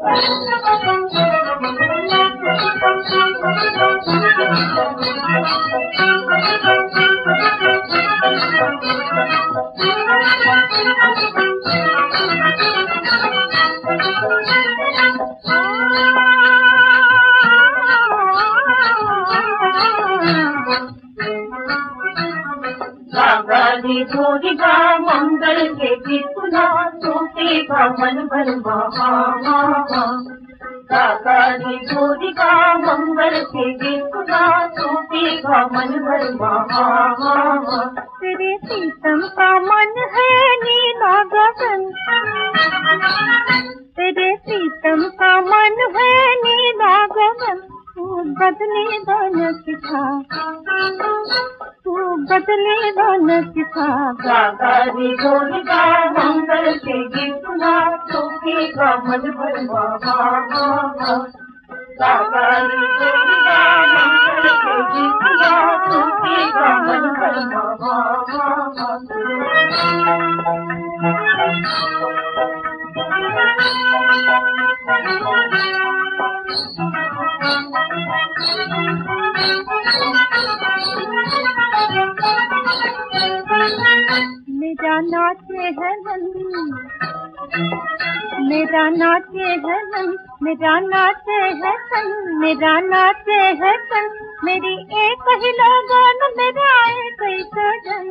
जोड़िगा मंगल के जितना टूटेगा मन भर काकाजी जोड़िगा मंगल के जितना टूटेगा मन भर तेरे प्रीतम का मन है नीला गगन, तेरे प्रीतम का मन है नीला गगन, तू बदले न सिखा, तू बदले न सिखा। काकाजी जोड़िगा मंगल के जितना टूटेगा मन भर काकाजी जोड़िगा मंगल के जितना टूटेगा मन भर मेरा नाचे है मन, मेरा नाचे है मन, मेरा नाचे है तन, मेरा नाचे है तन, मेरी एक ही लगन, मेरा एक ही सजन।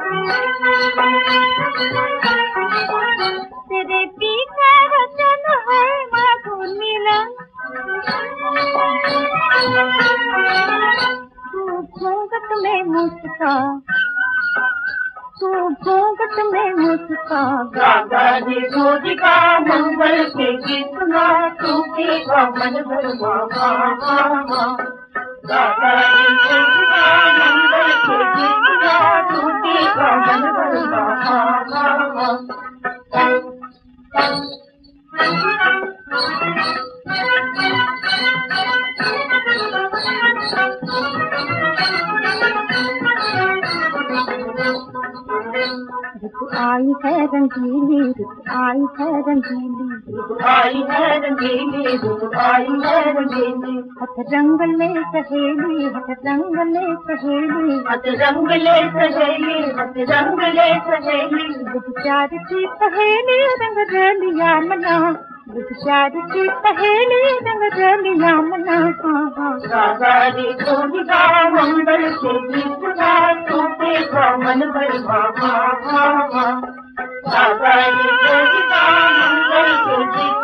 तेरे पीछे वचन है माधुर मिलन, तू घूंघट में मुस्का, तू घूंघट में मुस्का। काकाजी जोड़िगा मंगल के जितना टूटेगा मन भर काकाजी जोड़िगा मंगल के जितना टूटेगा मन भर रुत आई है रंगीली, रुत आई है रंगीली, रुत आई है रंगीली, रुत आई है रंगीली। हथ रंग ले सहेली, हथ रंग ले सहेली, हथ रंग ले सहेली, हथ रंग ले सहेली। विचार की पहेली रंग रलिया मना, विचार की पहेली रंग रलिया मना। काकाजी जोड़िगा मंगल के जितना टूटेगा मन भर काकाजी जोड़िगा मंगल के जितना